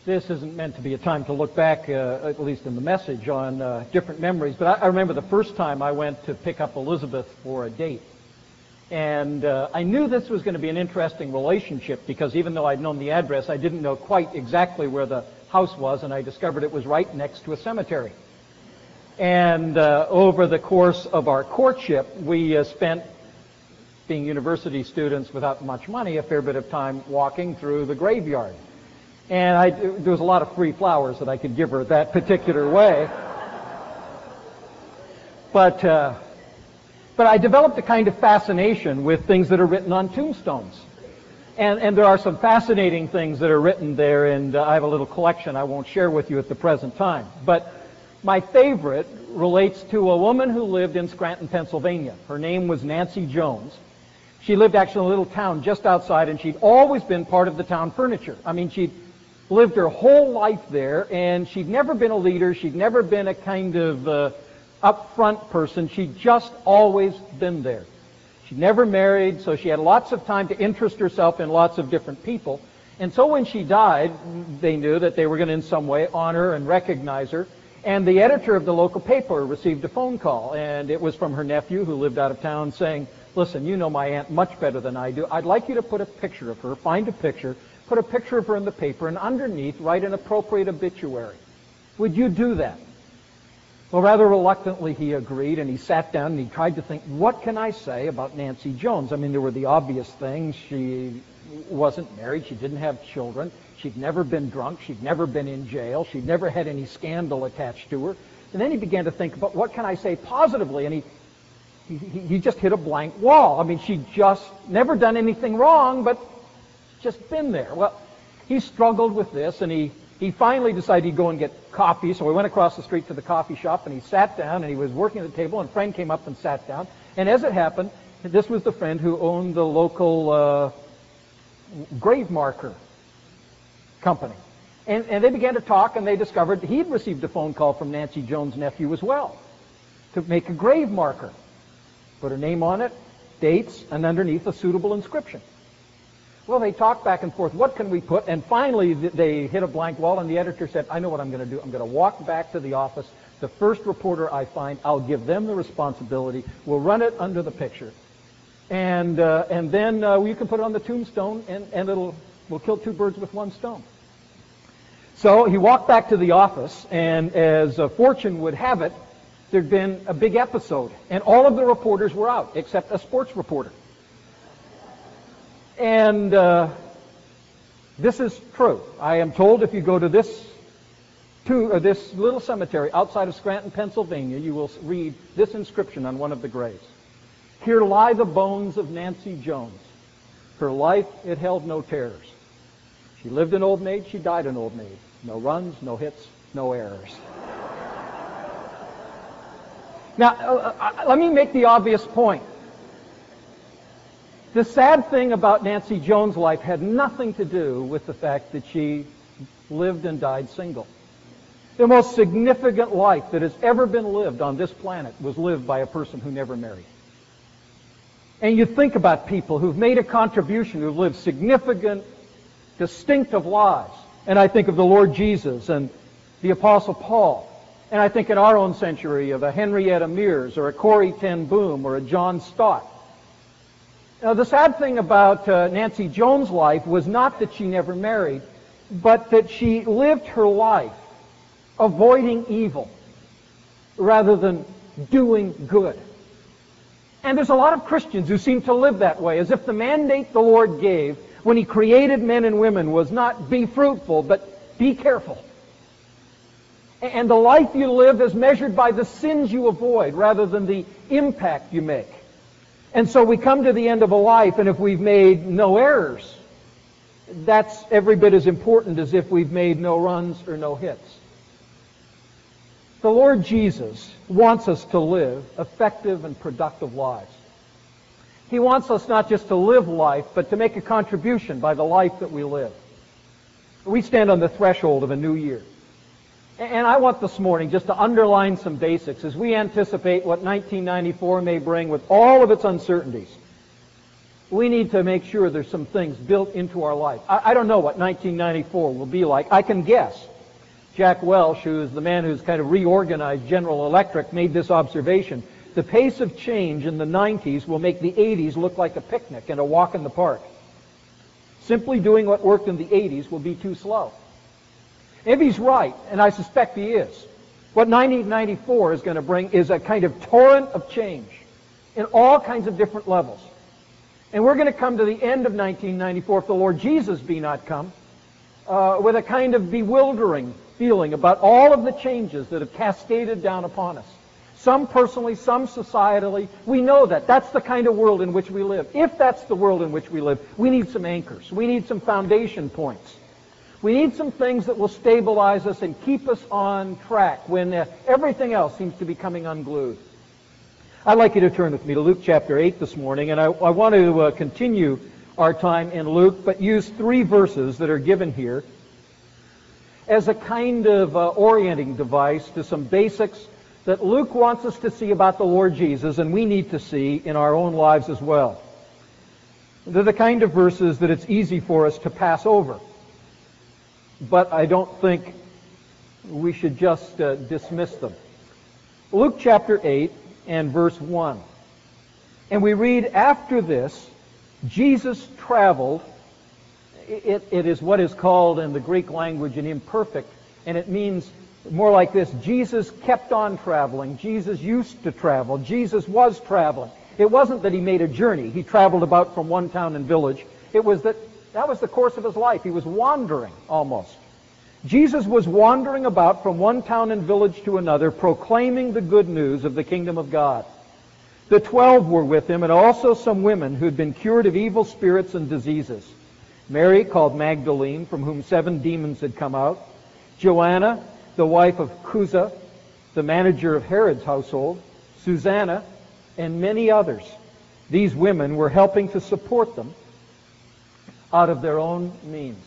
This isn't meant to be a time to look back, at least in the message, on different memories. But I remember the first time I went to pick up Elizabeth for a date. And I knew this was going to be an interesting relationship because even though I'd known the address, I didn't know quite exactly where the house was, and I discovered it was right next to a cemetery. And over the course of our courtship, we spent, being university students without much money, a fair bit of time walking through the graveyard. And there was a lot of free flowers that I could give her that particular way. But I developed a kind of fascination with things that are written on tombstones. And there are some fascinating things that are written there, and I have a little collection I won't share with you at the present time. But my favorite relates to a woman who lived in Scranton, Pennsylvania. Her name was Nancy Jones. She lived actually in a little town just outside, and she'd always been part of the town furniture. I mean, she'd lived her whole life there, and she'd never been a leader. She'd never been a kind of upfront person. She'd just always been there. She'd never married, so she had lots of time to interest herself in lots of different people. And so when she died, they knew that they were going to in some way honor and recognize her. And the editor of the local paper received a phone call, and it was from her nephew who lived out of town saying, "Listen, you know my aunt much better than I do. I'd like you to put a picture of her, find a picture, put a picture of her in the paper, and underneath write an appropriate obituary. Would you do that?" Well, rather reluctantly he agreed, and he sat down and he tried to think, what can I say about Nancy Jones? I mean, there were the obvious things. She wasn't married. She didn't have children. She'd never been drunk. She'd never been in jail. She'd never had any scandal attached to her. And then he began to think about what can I say positively, and he just hit a blank wall. I mean, she'd just never done anything wrong, but just been there. Well, he struggled with this, and he finally decided he'd go and get coffee, so we went across the street to the coffee shop, and he sat down, and he was working at the table, and a friend came up and sat down. And as it happened, this was the friend who owned the local grave marker company. And they began to talk, and they discovered he'd received a phone call from Nancy Jones' nephew as well to make a grave marker. Put her name on it, dates, and underneath a suitable inscription. Well, they talked back and forth, what can we put? And finally, they hit a blank wall, and the editor said, I know what I'm going to do. I'm going to walk back to the office. The first reporter I find, I'll give them the responsibility. We'll run it under the picture. And then you can put it on the tombstone, and we'll kill two birds with one stone. So he walked back to the office, and as fortune would have it, there'd been a big episode, and all of the reporters were out, except a sports reporter. And this is true. I am told if you go to this little cemetery outside of Scranton, Pennsylvania, you will read this inscription on one of the graves. Here lie the bones of Nancy Jones. Her life, it held no terrors. She lived in old age, she died in old age. No runs, no hits, no errors. Now, let me make the obvious point. The sad thing about Nancy Jones' life had nothing to do with the fact that she lived and died single. The most significant life that has ever been lived on this planet was lived by a person who never married. And you think about people who've made a contribution, who've lived significant, distinctive lives. And I think of the Lord Jesus and the Apostle Paul. And I think in our own century of a Henrietta Mears or a Corrie ten Boom or a John Stott. Now, the sad thing about Nancy Jones' life was not that she never married, but that she lived her life avoiding evil rather than doing good. And there's a lot of Christians who seem to live that way, as if the mandate the Lord gave when He created men and women was not be fruitful, but be careful. And the life you live is measured by the sins you avoid rather than the impact you make. And so we come to the end of a life, and if we've made no errors, that's every bit as important as if we've made no runs or no hits. The Lord Jesus wants us to live effective and productive lives. He wants us not just to live life, but to make a contribution by the life that we live. We stand on the threshold of a new year. And I want this morning just to underline some basics as we anticipate what 1994 may bring with all of its uncertainties. we need to make sure there's some things built into our life. I don't know what 1994 will be like. I can guess. Jack Welch, who is the man who's kind of reorganized General Electric, made this observation. The pace of change in the 90s will make the 80s look like a picnic and a walk in the park. Simply doing what worked in the 80s will be too slow. If he's right, and I suspect he is, what 1994 is going to bring is a kind of torrent of change in all kinds of different levels. And we're going to come to the end of 1994, if the Lord Jesus be not come, with a kind of bewildering feeling about all of the changes that have cascaded down upon us. Some personally, some societally. We know that. That's the kind of world in which we live. If that's the world in which we live, we need some anchors. We need some foundation points. We need some things that will stabilize us and keep us on track when everything else seems to be coming unglued. I'd like you to turn with me to Luke chapter 8 this morning, and I want to continue our time in Luke, but use 3 verses that are given here as a kind of orienting device to some basics that Luke wants us to see about the Lord Jesus, and we need to see in our own lives as well. They're the kind of verses that it's easy for us to pass over. But I don't think we should just dismiss them. Luke chapter 8 and verse 1. And we read, after this, Jesus traveled. It is what is called in the Greek language an imperfect, and it means more like this: Jesus kept on traveling. Jesus used to travel. Jesus was traveling. It wasn't that he made a journey. He traveled about from one town and village. It was that was the course of his life. He was wandering almost. Jesus was wandering about from one town and village to another, proclaiming the good news of the kingdom of God. The 12 were with him, and also some women who had been cured of evil spirits and diseases. Mary, called Magdalene, from whom 7 demons had come out. Joanna, the wife of Chuza, the manager of Herod's household. Susanna, and many others. These women were helping to support them out of their own means.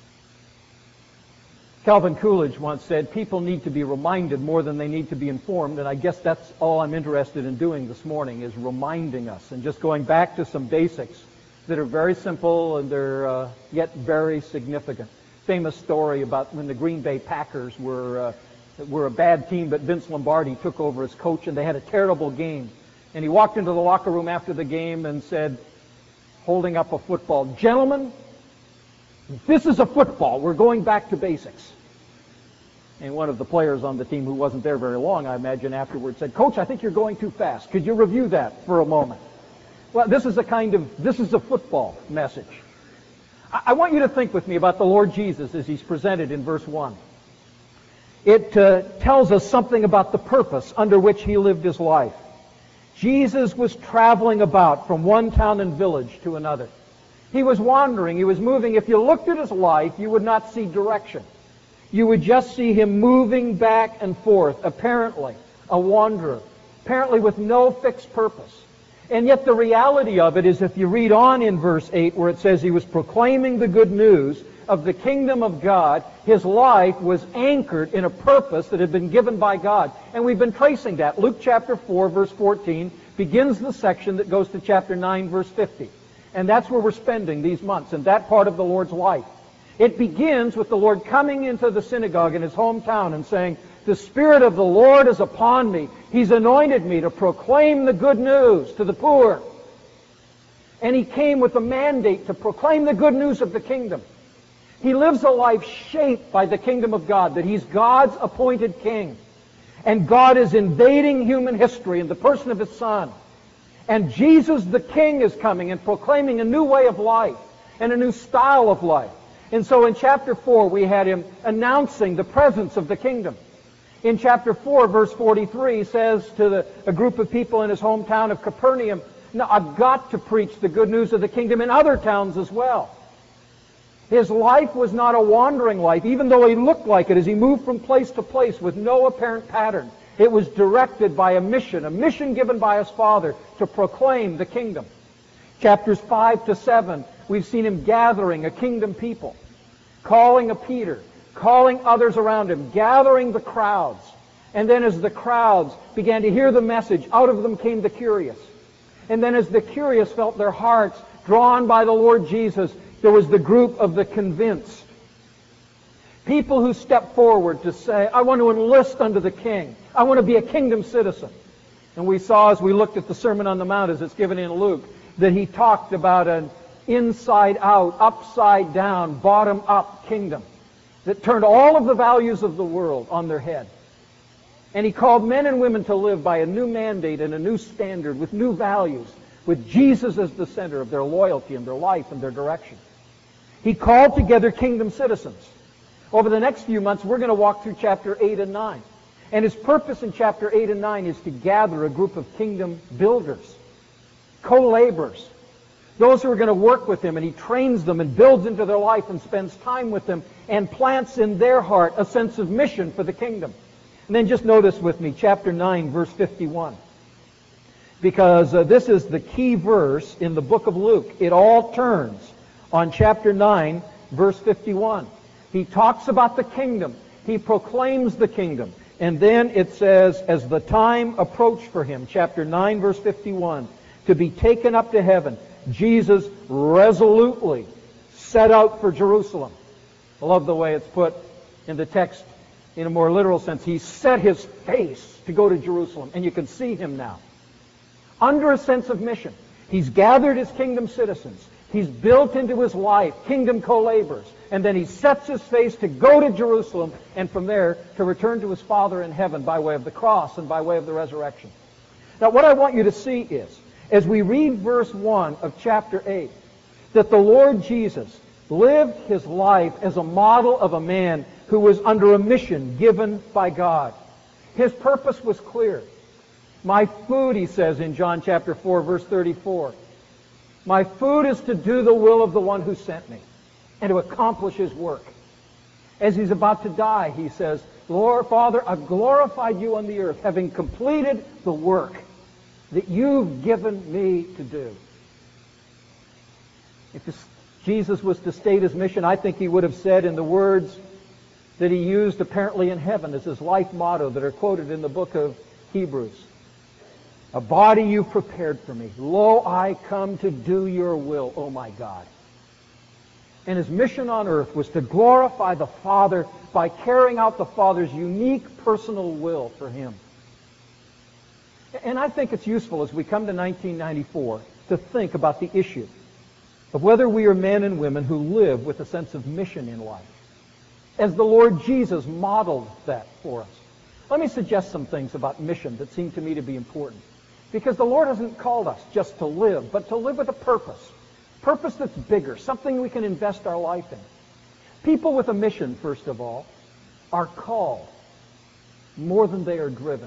Calvin Coolidge once said, people need to be reminded more than they need to be informed, and I guess that's all I'm interested in doing this morning, is reminding us and just going back to some basics that are very simple and they're yet very significant. Famous story about when the Green Bay Packers were a bad team, but Vince Lombardi took over as coach and they had a terrible game. And he walked into the locker room after the game and said, holding up a football, "Gentlemen, this is a football. We're going back to basics." And one of the players on the team, who wasn't there very long, I imagine, afterwards said, "Coach, I think you're going too fast. Could you review that for a moment?" Well, this is a football message. I want you to think with me about the Lord Jesus as he's presented in verse 1. It tells us something about the purpose under which he lived his life. Jesus was traveling about from one town and village to another. He was wandering, he was moving. If you looked at his life, you would not see direction. You would just see him moving back and forth, apparently a wanderer, apparently with no fixed purpose. And yet the reality of it is, if you read on in verse 8, where it says he was proclaiming the good news of the kingdom of God, his life was anchored in a purpose that had been given by God. And we've been tracing that. Luke chapter 4, verse 14, begins the section that goes to chapter 9, verse 50. And that's where we're spending these months, in that part of the Lord's life. It begins with the Lord coming into the synagogue in his hometown and saying, "The Spirit of the Lord is upon me. He's anointed me to proclaim the good news to the poor." And he came with a mandate to proclaim the good news of the kingdom. He lives a life shaped by the kingdom of God, that he's God's appointed king. And God is invading human history in the person of his Son. And Jesus the King is coming and proclaiming a new way of life and a new style of life. And so in chapter 4, we had him announcing the presence of the kingdom. In chapter 4, verse 43, he says to a group of people in his hometown of Capernaum, "No, I've got to preach the good news of the kingdom in other towns as well." His life was not a wandering life, even though he looked like it as he moved from place to place with no apparent pattern. It was directed by a mission given by his Father to proclaim the kingdom. Chapters 5 to 7, we've seen him gathering a kingdom people, calling a Peter, calling others around him, gathering the crowds. And then as the crowds began to hear the message, out of them came the curious. And then as the curious felt their hearts drawn by the Lord Jesus. There was the group of the convinced. People who stepped forward to say, I want to enlist under the king. I want to be a kingdom citizen. And we saw as we looked at the Sermon on the Mount, as it's given in Luke, that he talked about an inside-out, upside-down, bottom-up kingdom that turned all of the values of the world on their head. And he called men and women to live by a new mandate and a new standard with new values, with Jesus as the center of their loyalty and their life and their direction. He called together kingdom citizens. Over the next few months, we're going to walk through chapter 8 and 9. And his purpose in chapter 8 and 9 is to gather a group of kingdom builders, co-laborers, those who are going to work with him, and he trains them and builds into their life and spends time with them and plants in their heart a sense of mission for the kingdom. And then just notice with me, chapter 9, verse 51. Because this is the key verse in the book of Luke. It all turns on chapter 9, verse 51. He talks about the kingdom. He proclaims the kingdom. And then it says, as the time approached for him, chapter 9, verse 51, to be taken up to heaven, Jesus resolutely set out for Jerusalem. I love the way it's put in the text in a more literal sense. He set his face to go to Jerusalem, and you can see him now. Under a sense of mission. He's gathered his kingdom citizens. He's built into his life kingdom co-laborers. And then he sets his face to go to Jerusalem, and from there to return to his Father in heaven by way of the cross and by way of the resurrection. Now what I want you to see is, as we read verse 1 of chapter 8, that the Lord Jesus lived his life as a model of a man who was under a mission given by God. His purpose was clear. My food, he says in John chapter 4, verse 34, my food is to do the will of the one who sent me and to accomplish his work. As he's about to die, he says, Lord, Father, I've glorified you on the earth, having completed the work that you've given me to do. If Jesus was to state his mission, I think he would have said in the words that he used apparently in heaven as his life motto that are quoted in the book of Hebrews. A body you prepared for me. Lo, I come to do your will, O my God. And his mission on earth was to glorify the Father by carrying out the Father's unique personal will for him. And I think it's useful as we come to 1994 to think about the issue of whether we are men and women who live with a sense of mission in life, as the Lord Jesus modeled that for us. Let me suggest some things about mission that seem to me to be important. Because the Lord hasn't called us just to live, but to live with a purpose. Purpose that's bigger, something we can invest our life in. People with a mission, first of all, are called more than they are driven.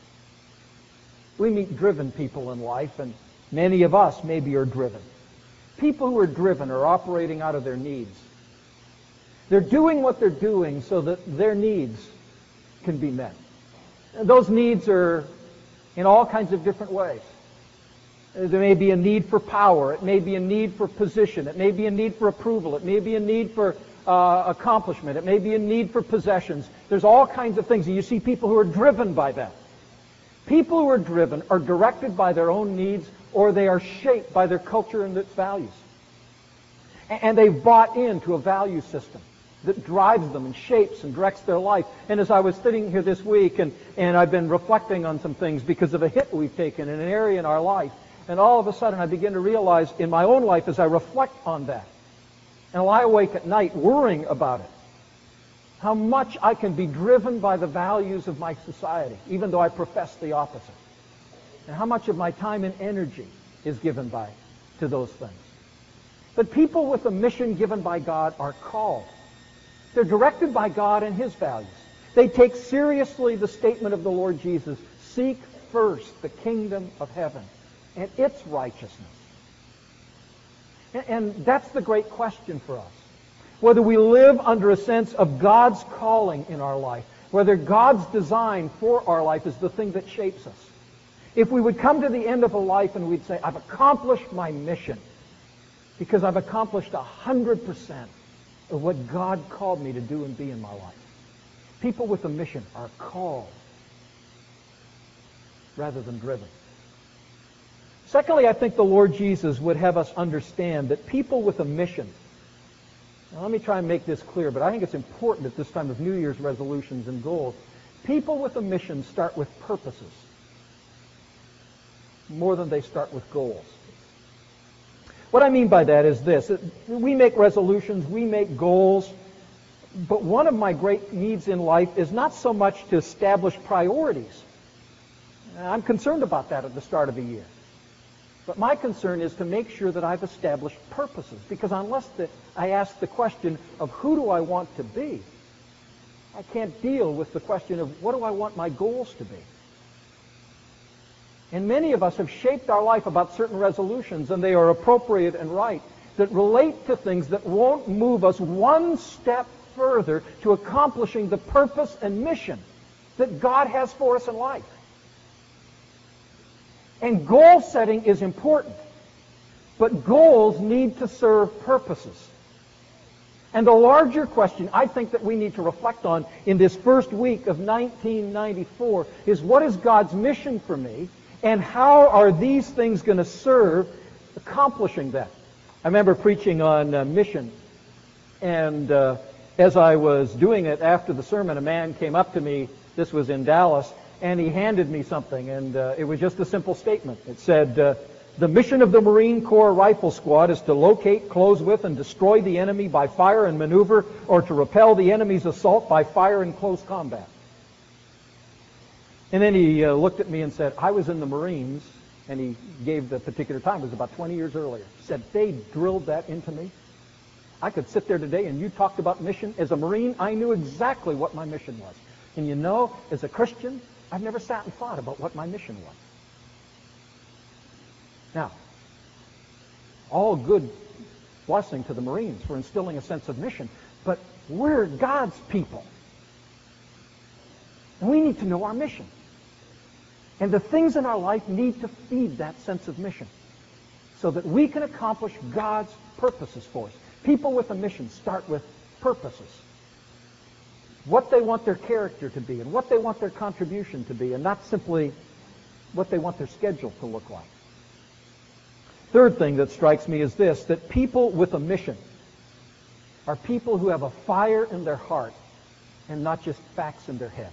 We meet driven people in life, and many of us maybe are driven. People who are driven are operating out of their needs. They're doing what they're doing so that their needs can be met. And those needs are in all kinds of different ways. There may be a need for power. It may be a need for position. It may be a need for approval. It may be a need for accomplishment. It may be a need for possessions. There's all kinds of things. And you see people who are driven by that. People who are driven are directed by their own needs, or they are shaped by their culture and its values. And they've bought into a value system that drives them and shapes and directs their life. And as I was sitting here this week, and I've been reflecting on some things because of a hit we've taken in an area in our life, and all of a sudden I begin to realize in my own life as I reflect on that, and I lie awake at night worrying about it, how much I can be driven by the values of my society, even though I profess the opposite. And how much of my time and energy is given to those things. But people with a mission given by God are called. They're directed by God and his values. They take seriously the statement of the Lord Jesus, seek first the kingdom of heaven and its righteousness. And that's the great question for us. Whether we live under a sense of God's calling in our life, whether God's design for our life is the thing that shapes us. If we would come to the end of a life and we'd say, I've accomplished my mission because I've accomplished 100% of what God called me to do and be in my life. People with a mission are called rather than driven. Secondly, I think the Lord Jesus would have us understand that people with a mission, now let me try and make this clear, but I think it's important at this time of New Year's resolutions and goals. People with a mission start with purposes more than they start with goals. What I mean by that is this. We make resolutions, we make goals, but one of my great needs in life is not so much to establish priorities. I'm concerned about that at the start of the year. But my concern is to make sure that I've established purposes. Because unless I ask the question of who do I want to be, I can't deal with the question of what do I want my goals to be. And many of us have shaped our life about certain resolutions, and they are appropriate and right, that relate to things that won't move us one step further to accomplishing the purpose and mission that God has for us in life. And goal setting is important, but goals need to serve purposes. And the larger question I think that we need to reflect on in this first week of 1994 is, what is God's mission for me, and how are these things going to serve accomplishing that? I remember preaching on mission, and as I was doing it after the sermon, a man came up to me, this was in Dallas, and he handed me something, and it was just a simple statement. It said, the mission of the Marine Corps Rifle Squad is to locate, close with, and destroy the enemy by fire and maneuver, or to repel the enemy's assault by fire and close combat. And then he looked at me and said, I was in the Marines, and he gave the particular time. It was about 20 years earlier. He said, they drilled that into me. I could sit there today and you talked about mission. As a Marine, I knew exactly what my mission was. And you know, as a Christian, I've never sat and thought about what my mission was. Now, all good blessing to the Marines for instilling a sense of mission, but we're God's people. And we need to know our mission. And the things in our life need to feed that sense of mission so that we can accomplish God's purposes for us. People with a mission start with purposes. What they want their character to be and what they want their contribution to be, and not simply what they want their schedule to look like. Third thing that strikes me is this, that people with a mission are people who have a fire in their heart and not just facts in their head.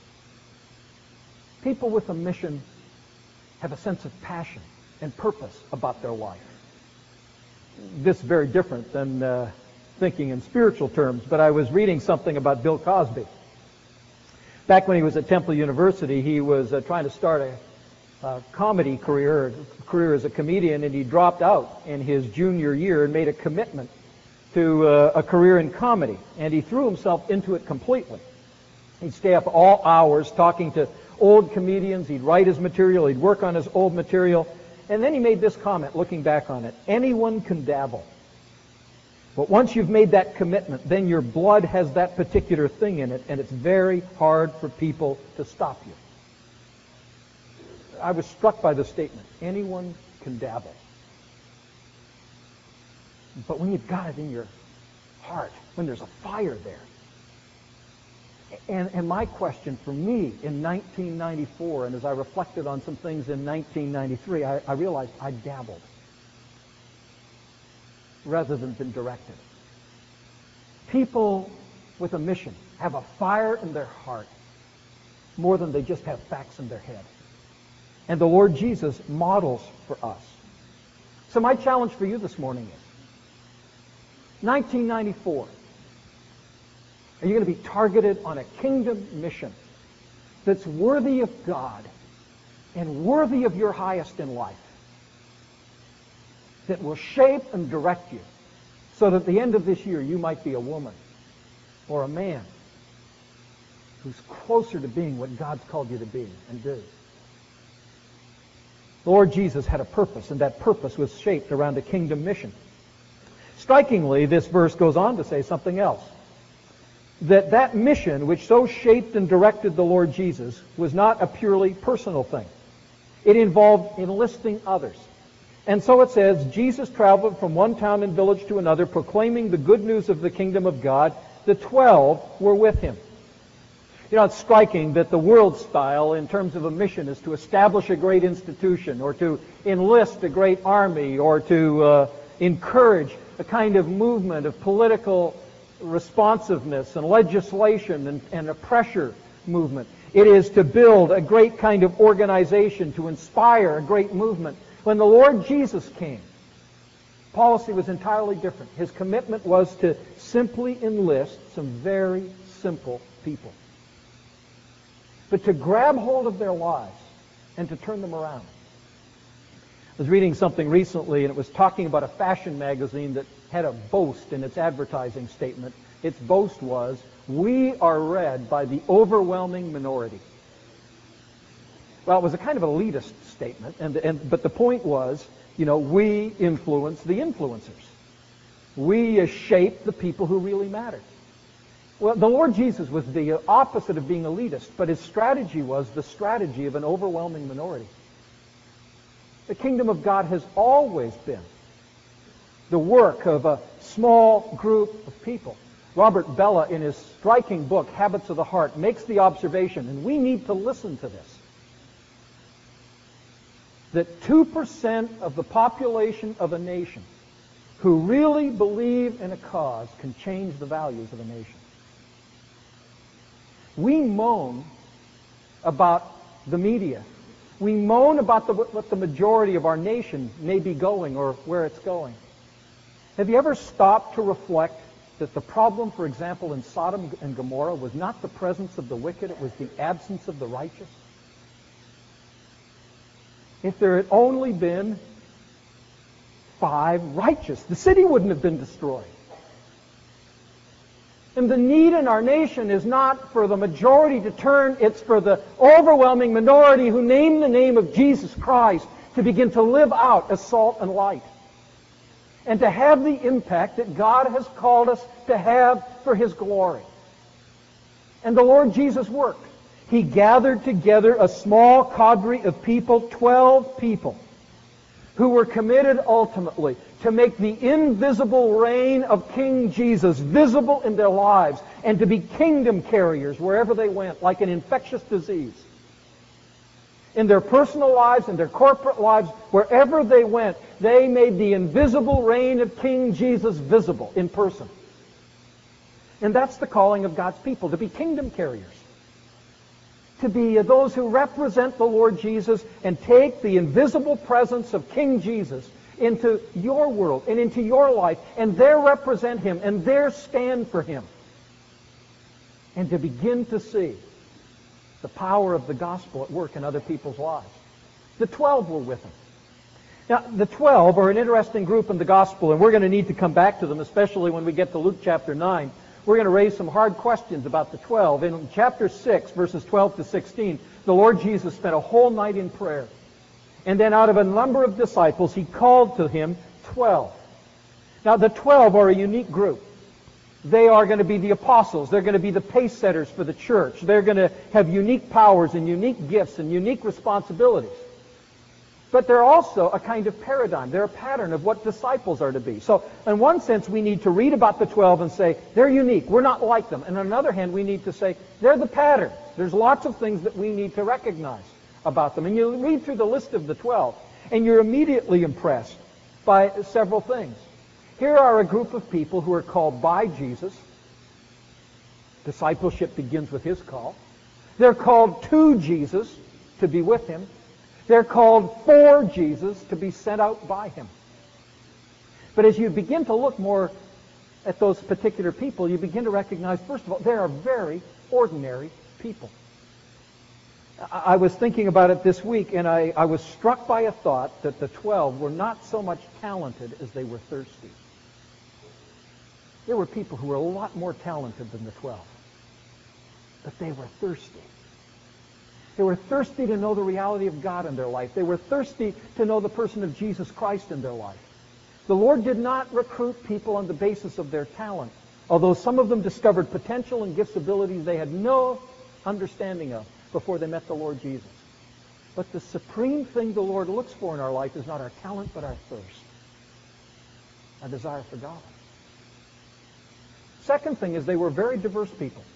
People with a mission have a sense of passion and purpose about their life. This is very different than thinking in spiritual terms, but I was reading something about Bill Cosby. Back when he was at Temple University, he was trying to start a comedy career as a comedian, and he dropped out in his junior year and made a commitment to a career in comedy, and he threw himself into it completely. He'd stay up all hours talking to old comedians, he'd write his material, he'd work on his old material, and then he made this comment, looking back on it, anyone can dabble. But once you've made that commitment, then your blood has that particular thing in it, and it's very hard for people to stop you. I was struck by the statement, anyone can dabble. But when you've got it in your heart, when there's a fire there, and my question for me in 1994, and as I reflected on some things in 1993, I realized I dabbled rather than been directed. People with a mission have a fire in their heart more than they just have facts in their head. And the Lord Jesus models for us. So my challenge for you this morning is, 1994, are you going to be targeted on a kingdom mission that's worthy of God and worthy of your highest in life, that will shape and direct you so that at the end of this year you might be a woman or a man who's closer to being what God's called you to be and do? The Lord Jesus had a purpose, and that purpose was shaped around a kingdom mission. Strikingly, this verse goes on to say something else. That mission, which so shaped and directed the Lord Jesus, was not a purely personal thing. It involved enlisting others. And so it says, Jesus traveled from one town and village to another, proclaiming the good news of the kingdom of God. The 12 were with him. You know, it's striking that the world style in terms of a mission is to establish a great institution or to enlist a great army or to encourage a kind of movement of political responsiveness and legislation and a pressure movement. It is to build a great kind of organization, to inspire a great movement. When the Lord Jesus came, policy was entirely different. His commitment was to simply enlist some very simple people, but to grab hold of their lives and to turn them around. I was reading something recently, and it was talking about a fashion magazine that had a boast in its advertising statement. Its boast was, "We are read by the overwhelming minority." Well, it was a kind of elitist statement, but the point was, we influence the influencers. We shape the people who really matter. Well, the Lord Jesus was the opposite of being elitist, but his strategy was the strategy of an overwhelming minority. The kingdom of God has always been the work of a small group of people. Robert Bella, in his striking book, Habits of the Heart, makes the observation, and we need to listen to this, that 2% of the population of a nation who really believe in a cause can change the values of a nation. We moan about the media. We moan about what the majority of our nation may be going or where it's going. Have you ever stopped to reflect that the problem, for example, in Sodom and Gomorrah was not the presence of the wicked, it was the absence of the righteous? If there had only been 5 righteous, the city wouldn't have been destroyed. And the need in our nation is not for the majority to turn, it's for the overwhelming minority who name the name of Jesus Christ to begin to live out as salt and light, and to have the impact that God has called us to have for his glory. And the Lord Jesus worked. He gathered together a small cadre of people, 12 people, who were committed ultimately to make the invisible reign of King Jesus visible in their lives and to be kingdom carriers wherever they went, like an infectious disease. In their personal lives, in their corporate lives, wherever they went, they made the invisible reign of King Jesus visible in person. And that's the calling of God's people, to be kingdom carriers, to be those who represent the Lord Jesus and take the invisible presence of King Jesus into your world and into your life, and there represent him and there stand for him, and to begin to see the power of the gospel at work in other people's lives. The 12 were with him. Now, the 12 are an interesting group in the gospel, and we're going to need to come back to them, especially when we get to Luke chapter 9. We're going to raise some hard questions about the 12. In chapter 6, verses 12 to 16, the Lord Jesus spent a whole night in prayer. And then out of a number of disciples, he called to him 12. Now, the 12 are a unique group. They are going to be the apostles. They're going to be the pace setters for the church. They're going to have unique powers and unique gifts and unique responsibilities. But they're also a kind of paradigm. They're a pattern of what disciples are to be. So, in one sense, we need to read about the 12 and say, they're unique. We're not like them. And on the other hand, we need to say, they're the pattern. There's lots of things that we need to recognize about them. And you read through the list of the 12, and you're immediately impressed by several things. Here are a group of people who are called by Jesus. Discipleship begins with his call. They're called to Jesus, to be with him. They're called for Jesus, to be sent out by him. But as you begin to look more at those particular people, you begin to recognize, first of all, they are very ordinary people. I was thinking about it this week, and I was struck by a thought that the 12 were not so much talented as they were thirsty. There were people who were a lot more talented than the 12, but they were thirsty. They were thirsty to know the reality of God in their life. They were thirsty to know the person of Jesus Christ in their life. The Lord did not recruit people on the basis of their talent, although some of them discovered potential and gifts, abilities they had no understanding of before they met the Lord Jesus. But the supreme thing the Lord looks for in our life is not our talent, but our thirst, our desire for God. Second thing is they were very diverse people.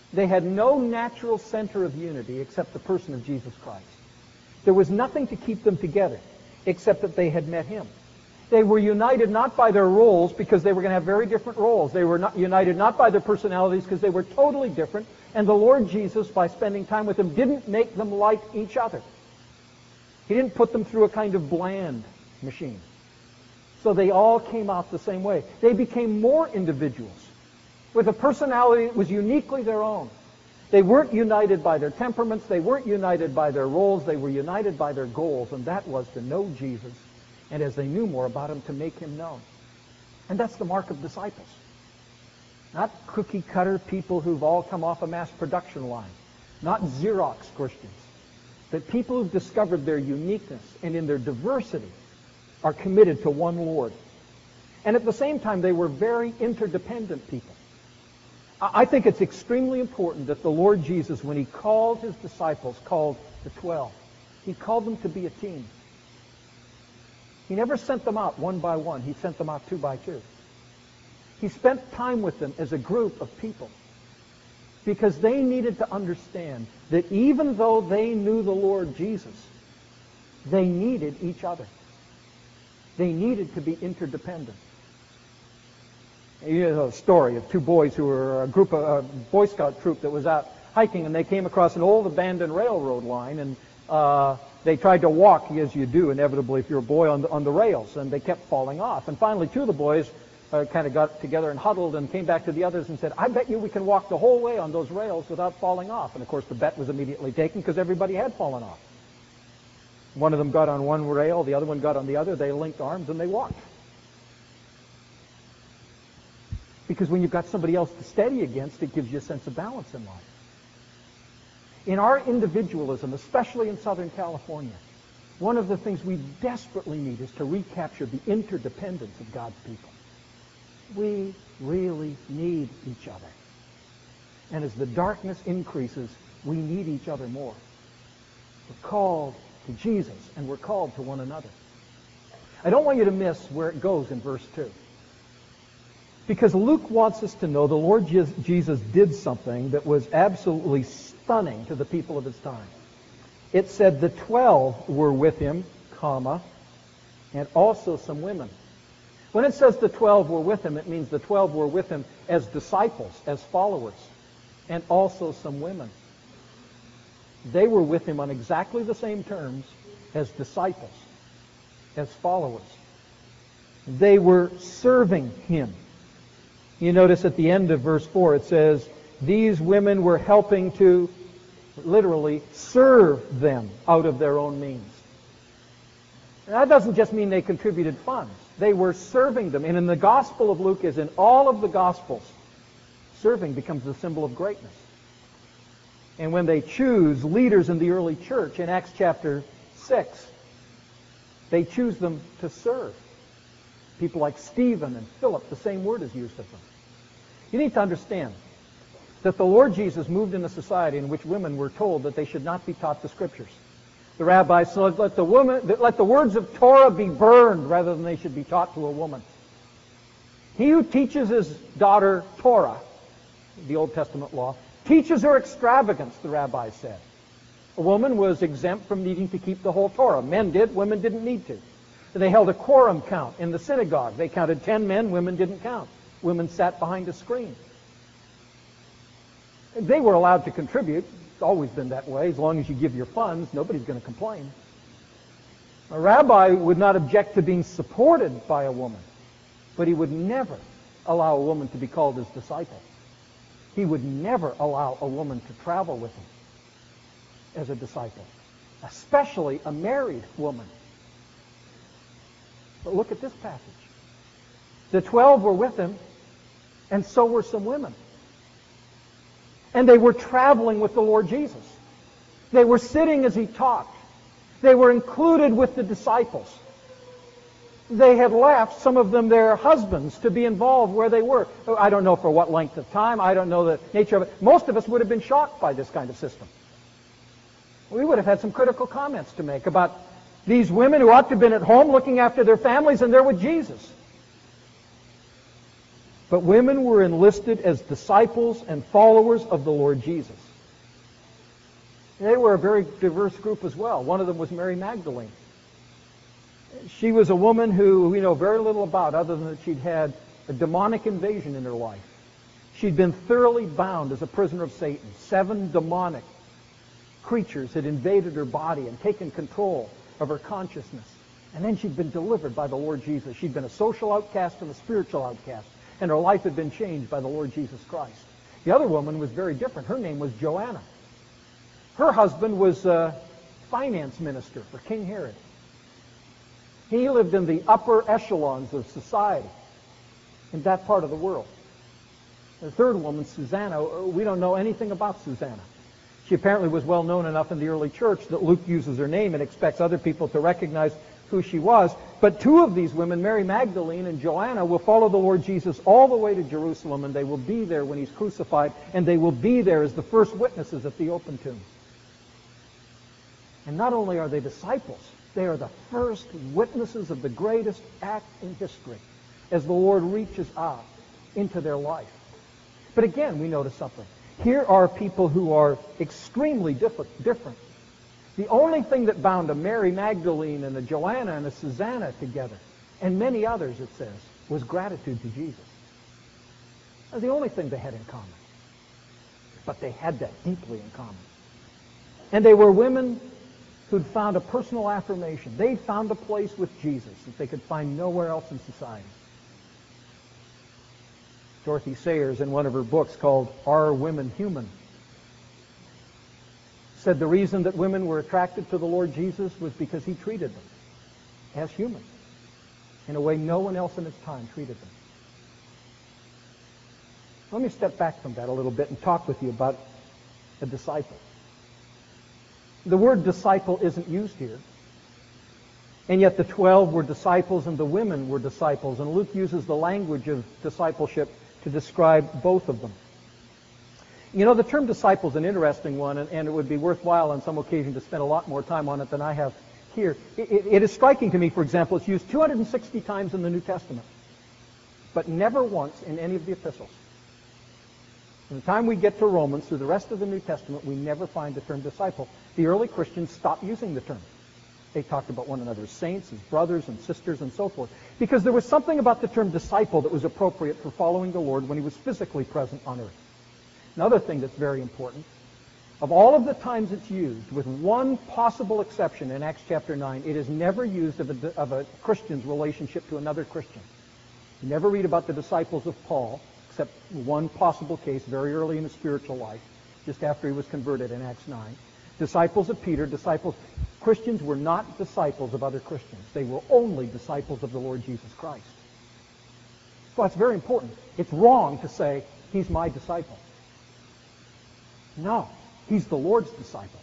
They had no natural center of unity except the person of Jesus Christ. There was nothing to keep them together except that they had met him. They were united not by their roles, because they were going to have very different roles. They were not united not by their personalities, because they were totally different. And the Lord Jesus, by spending time with them, didn't make them like each other. He didn't put them through a kind of bland machine. So they all came out the same way. They became more individuals with a personality that was uniquely their own. They weren't united by their temperaments. They weren't united by their roles. They were united by their goals, and that was to know Jesus, and as they knew more about him, to make him known. And that's the mark of disciples. Not cookie-cutter people who've all come off a mass production line. Not Xerox Christians. But people who've discovered their uniqueness and in their diversity are committed to one Lord. And at the same time, they were very interdependent people. I think it's extremely important that the Lord Jesus, when he called his disciples, called the 12, he called them to be a team. He never sent them out one by one. He sent them out two by two. He spent time with them as a group of people because they needed to understand that even though they knew the Lord Jesus, they needed each other. They needed to be interdependent. You know a story of two boys who were a group of a Boy Scout troop that was out hiking, and they came across an old abandoned railroad line, and they tried to walk, as you do inevitably if you're a boy, on the rails, and they kept falling off. And finally, two of the boys kind of got together and huddled and came back to the others and said, "I bet you we can walk the whole way on those rails without falling off." And of course, the bet was immediately taken because everybody had fallen off. One of them got on one rail, the other one got on the other. They linked arms and they walked. Because when you've got somebody else to steady against, it gives you a sense of balance in life. In our individualism, especially in Southern California, one of the things we desperately need is to recapture the interdependence of God's people. We really need each other. And as the darkness increases, we need each other more. We're called to Jesus, and we're called to one another. I don't want you to miss where it goes in verse 2. Because Luke wants us to know the Lord Jesus did something that was absolutely stunning to the people of his time. It said the 12 were with him, comma, and also some women. When it says the 12 were with him, it means the 12 were with him as disciples, as followers, and also some women. They were with him on exactly the same terms as disciples, as followers. They were serving him. You notice at the end of verse 4 it says, these women were helping to literally serve them out of their own means. And that doesn't just mean they contributed funds. They were serving them. And in the Gospel of Luke, as in all of the Gospels, serving becomes the symbol of greatness. And when they choose leaders in the early church in Acts chapter 6, they choose them to serve. People like Stephen and Philip, the same word is used of them. You need to understand that the Lord Jesus moved in a society in which women were told that they should not be taught the Scriptures. The rabbis said, let the words of Torah be burned rather than they should be taught to a woman. He who teaches his daughter Torah, the Old Testament law, teaches her extravagance, the rabbis said. A woman was exempt from needing to keep the whole Torah. Men did, women didn't need to. They held a quorum count in the synagogue. They counted 10 men, women didn't count. Women sat behind a screen. They were allowed to contribute. It's always been that way. As long as you give your funds, nobody's going to complain. A rabbi would not object to being supported by a woman, but he would never allow a woman to be called his disciple. He would never allow a woman to travel with him as a disciple, especially a married woman. But look at this passage. The 12 were with him, and so were some women. And they were traveling with the Lord Jesus. They were sitting as he talked. They were included with the disciples. They had left, some of them, their husbands to be involved where they were. I don't know for what length of time. I don't know the nature of it. Most of us would have been shocked by this kind of system. We would have had some critical comments to make about these women who ought to have been at home looking after their families, and they're with Jesus. But women were enlisted as disciples and followers of the Lord Jesus. They were a very diverse group as well. One of them was Mary Magdalene. She was a woman who we know very little about other than that she'd had a demonic invasion in her life. She'd been thoroughly bound as a prisoner of Satan. 7 demonic creatures had invaded her body and taken control of her consciousness. And then she'd been delivered by the Lord Jesus. She'd been a social outcast and a spiritual outcast. And her life had been changed by the Lord Jesus Christ. The other woman was very different. Her name was Joanna. Her husband was a finance minister for King Herod. He lived in the upper echelons of society in that part of the world. The third woman, Susanna, we don't know anything about Susanna. She apparently was well known enough in the early church that Luke uses her name and expects other people to recognize who she was. But 2 of these women, Mary Magdalene and Joanna, will follow the Lord Jesus all the way to Jerusalem, and they will be there when he's crucified, and they will be there as the first witnesses at the open tomb. And not only are they disciples, they are the first witnesses of the greatest act in history as the Lord reaches out into their life. But again, we notice something. Here are people who are extremely different. The only thing that bound a Mary Magdalene and a Joanna and a Susanna together, and many others, it says, was gratitude to Jesus. That's the only thing they had in common. But they had that deeply in common. And they were women who'd found a personal affirmation. They found a place with Jesus that they could find nowhere else in society. Dorothy Sayers, in one of her books called Are Women Human?, said the reason that women were attracted to the Lord Jesus was because he treated them as humans in a way no one else in his time treated them. Let me step back from that a little bit and talk with you about a disciple. The word disciple isn't used here. And yet the 12 were disciples and the women were disciples. And Luke uses the language of discipleship to describe both of them. You know, the term disciple is an interesting one, and it would be worthwhile on some occasion to spend a lot more time on it than I have here. It is striking to me, for example, it's used 260 times in the New Testament, but never once in any of the epistles. From the time we get to Romans, through the rest of the New Testament, we never find the term disciple. The early Christians stopped using the term. They talked about one another as saints, as brothers and sisters, and so forth. Because there was something about the term disciple that was appropriate for following the Lord when he was physically present on earth. Another thing that's very important, of all of the times it's used, with one possible exception in Acts chapter 9, it is never used of a Christian's relationship to another Christian. You never read about the disciples of Paul, except one possible case very early in his spiritual life, just after he was converted in Acts 9. Disciples of Peter, Christians were not disciples of other Christians. They were only disciples of the Lord Jesus Christ. So that's very important. It's wrong to say, he's my disciple. No, he's the Lord's disciple.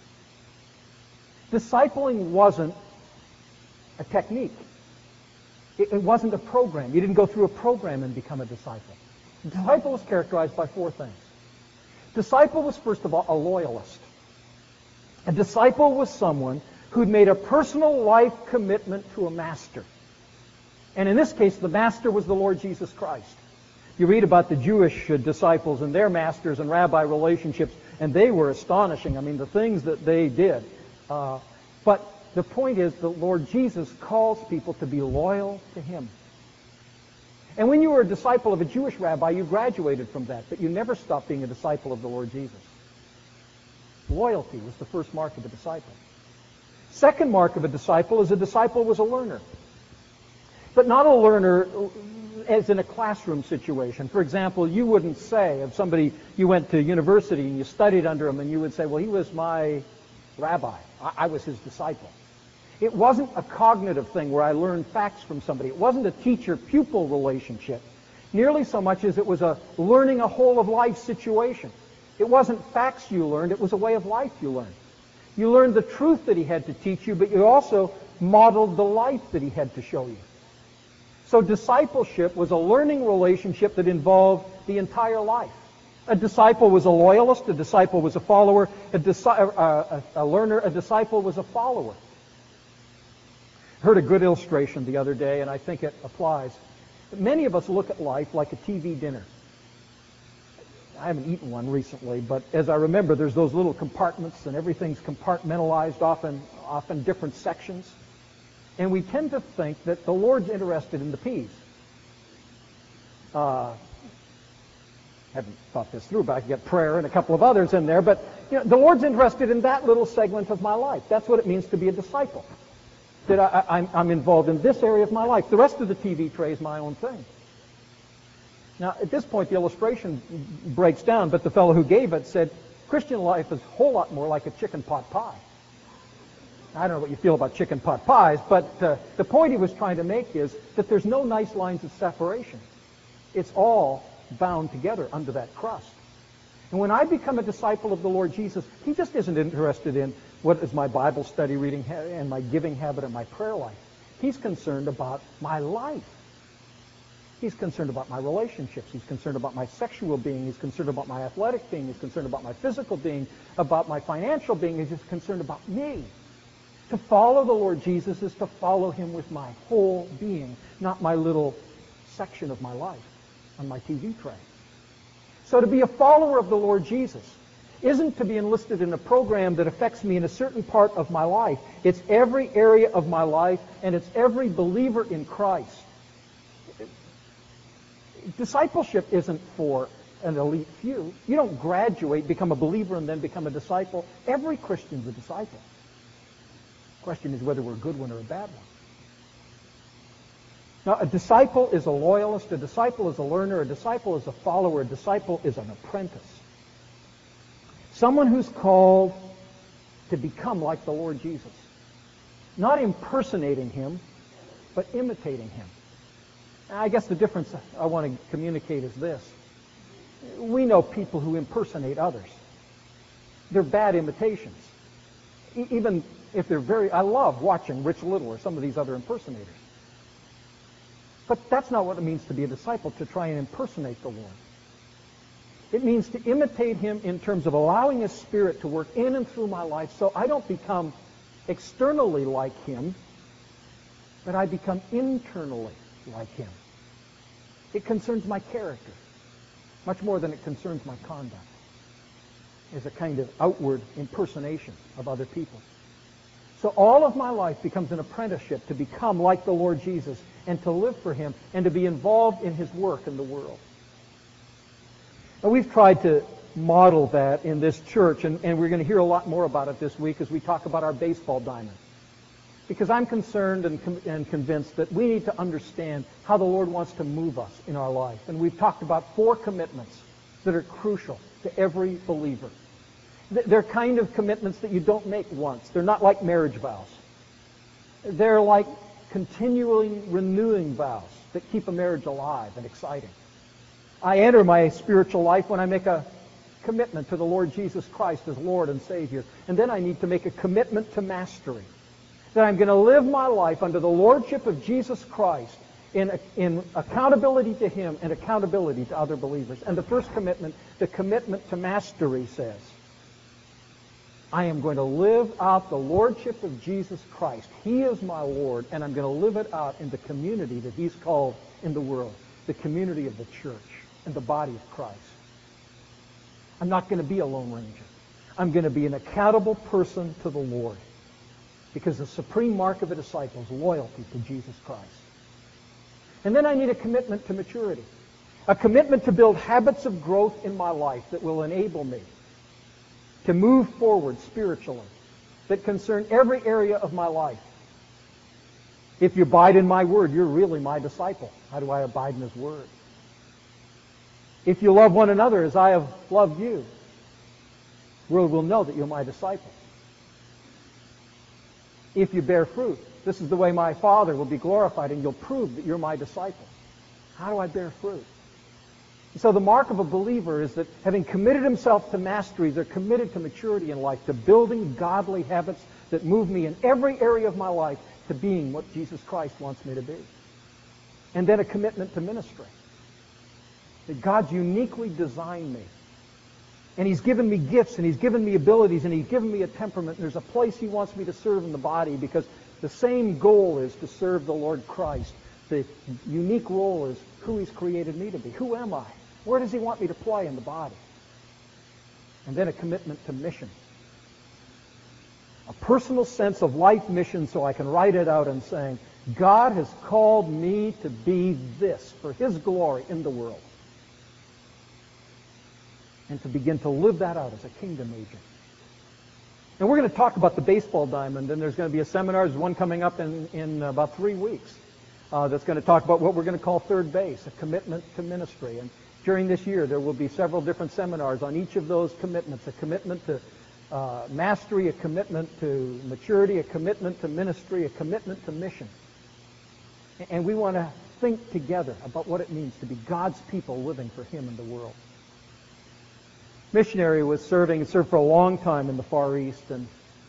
Discipling wasn't a technique. It wasn't a program. You didn't go through a program and become a disciple. A disciple was characterized by 4 things. Disciple was, first of all, a loyalist. A disciple was someone who'd made a personal life commitment to a master. And in this case, the master was the Lord Jesus Christ. You read about the Jewish disciples and their masters and rabbi relationships, and they were astonishing. I mean, the things that they did. But the point is, the Lord Jesus calls people to be loyal to him. And when you were a disciple of a Jewish rabbi, you graduated from that, but you never stopped being a disciple of the Lord Jesus. Loyalty was the first mark of a disciple. Second mark of a disciple is a disciple was a learner. But not a learner as in a classroom situation. For example, you wouldn't say of somebody you went to university and you studied under him and you would say, well, he was my rabbi. I was his disciple. It wasn't a cognitive thing where I learned facts from somebody. It wasn't a teacher-pupil relationship nearly so much as it was a learning a whole of life situation. It wasn't facts you learned, it was a way of life you learned. You learned the truth that he had to teach you, but you also modeled the life that he had to show you. So discipleship was a learning relationship that involved the entire life. A disciple was a loyalist, a disciple was a follower, a learner, a disciple was a follower. I heard a good illustration the other day, and I think it applies. Many of us look at life like a TV dinner. I haven't eaten one recently, but as I remember, there's those little compartments, and everything's compartmentalized, often different sections. And we tend to think that the Lord's interested in the peas. Haven't thought this through, but I could get prayer and a couple of others in there. But the Lord's interested in that little segment of my life. That's what it means to be a disciple. That I'm involved in this area of my life. The rest of the TV tray is my own thing. Now, at this point, the illustration breaks down, but the fellow who gave it said, Christian life is a whole lot more like a chicken pot pie. I don't know what you feel about chicken pot pies, but the point he was trying to make is that there's no nice lines of separation. It's all bound together under that crust. And when I become a disciple of the Lord Jesus, he just isn't interested in what is my Bible study reading and my giving habit and my prayer life. He's concerned about my life. He's concerned about my relationships. He's concerned about my sexual being. He's concerned about my athletic being. He's concerned about my physical being, about my financial being. He's just concerned about me. To follow the Lord Jesus is to follow him with my whole being, not my little section of my life on my TV tray. So to be a follower of the Lord Jesus isn't to be enlisted in a program that affects me in a certain part of my life. It's every area of my life, and it's every believer in Christ. Discipleship isn't for an elite few. You don't graduate, become a believer, and then become a disciple. Every Christian's a disciple. The question is whether we're a good one or a bad one. Now, a disciple is a loyalist, a disciple is a learner, a disciple is a follower, a disciple is an apprentice. Someone who's called to become like the Lord Jesus. Not impersonating him, but imitating him. I guess the difference I want to communicate is this. We know people who impersonate others. They're bad imitations. Even if they're I love watching Rich Little or some of these other impersonators. But that's not what it means to be a disciple, to try and impersonate the Lord. It means to imitate him in terms of allowing his Spirit to work in and through my life so I don't become externally like him, but I become internally like him. It concerns my character much more than it concerns my conduct as a kind of outward impersonation of other people. So all of my life becomes an apprenticeship to become like the Lord Jesus and to live for him and to be involved in his work in the world. Now, we've tried to model that in this church, and we're going to hear a lot more about it this week as we talk about our baseball diamond. Because I'm concerned and convinced that we need to understand how the Lord wants to move us in our life. And we've talked about 4 commitments that are crucial to every believer. They're kind of commitments that you don't make once. They're not like marriage vows. They're like continually renewing vows that keep a marriage alive and exciting. I enter my spiritual life when I make a commitment to the Lord Jesus Christ as Lord and Savior. And then I need to make a commitment to mastery. That I'm going to live my life under the lordship of Jesus Christ in accountability to him and accountability to other believers. And the first commitment, the commitment to mastery, says, I am going to live out the lordship of Jesus Christ. He is my Lord, and I'm going to live it out in the community that he's called in the world, the community of the church and the body of Christ. I'm not going to be a lone ranger. I'm going to be an accountable person to the Lord, because the supreme mark of a disciple is loyalty to Jesus Christ. And then I need a commitment to maturity, a commitment to build habits of growth in my life that will enable me to move forward spiritually, that concern every area of my life. If you abide in my word, you're really my disciple. How do I abide in his word? If you love one another as I have loved you, the world will know that you're my disciple. If you bear fruit, this is the way my Father will be glorified, and you'll prove that you're my disciple. How do I bear fruit? So the mark of a believer is that having committed himself to mastery, they're committed to maturity in life, to building godly habits that move me in every area of my life to being what Jesus Christ wants me to be. And then a commitment to ministry. That God's uniquely designed me. And he's given me gifts, and he's given me abilities, and he's given me a temperament. And there's a place he wants me to serve in the body, because the same goal is to serve the Lord Christ The unique role is who He's created me to be. Who am I? Where does He want me to play in the body? And then a commitment to mission. A personal sense of life mission so I can write it out and saying, God has called me to be this for His glory in the world. And to begin to live that out as a kingdom agent. And we're going to talk about the baseball diamond, and there's going to be a seminar. There's one coming up in about 3 weeks that's going to talk about what we're going to call third base, a commitment to ministry. And during this year, there will be several different seminars on each of those commitments, a commitment to mastery, a commitment to maturity, a commitment to ministry, a commitment to mission. And we want to think together about what it means to be God's people living for Him in the world. Missionary was served for a long time in the Far East, and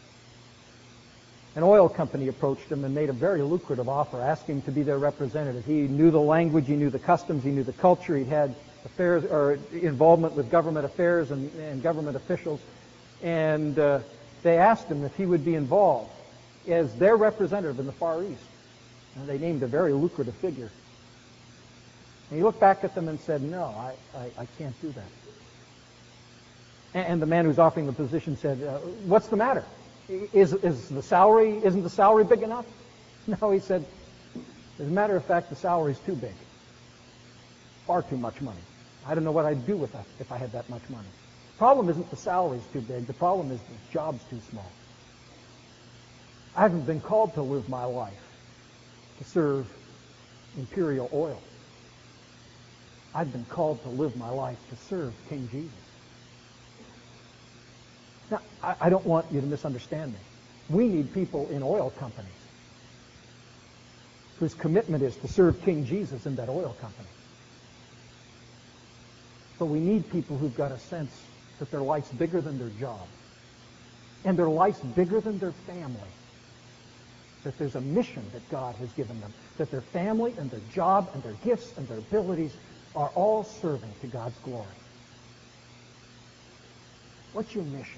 an oil company approached him and made a very lucrative offer, asking him to be their representative. He knew the language, he knew the customs, he knew the culture, he had affairs or involvement with government affairs and government officials, and they asked him if he would be involved as their representative in the Far East. And they named a very lucrative figure. And he looked back at them and said, "No, I can't do that." And the man who's offering the position said, "What's the matter? Isn't the salary big enough?" No, he said, "As a matter of fact, the salary's too big. Far too much money. I don't know what I'd do with that if I had that much money. The problem isn't the salary's too big. The problem is the job's too small. I haven't been called to live my life to serve Imperial Oil. I've been called to live my life to serve King Jesus." Now, I don't want you to misunderstand me. We need people in oil companies whose commitment is to serve King Jesus in that oil company. But we need people who've got a sense that their life's bigger than their job, and their life's bigger than their family. That there's a mission that God has given them, that their family and their job and their gifts and their abilities are all serving to God's glory. What's your mission?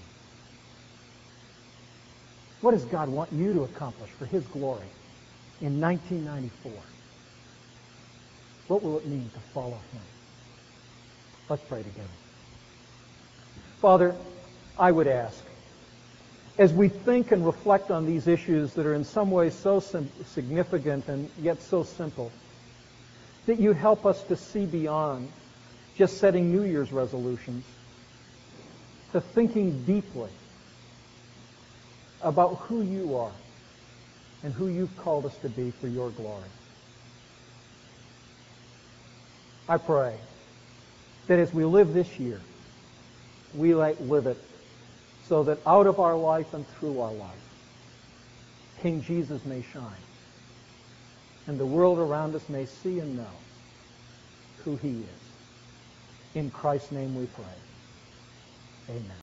What does God want you to accomplish for His glory in 1994? What will it mean to follow Him? Let's pray together. Father, I would ask, as we think and reflect on these issues that are in some ways so significant and yet so simple, that you help us to see beyond just setting New Year's resolutions, to thinking deeply about who you are and who you've called us to be for your glory. I pray that as we live this year, we might live it so that out of our life and through our life, King Jesus may shine, and the world around us may see and know who He is. In Christ's name we pray. Amen.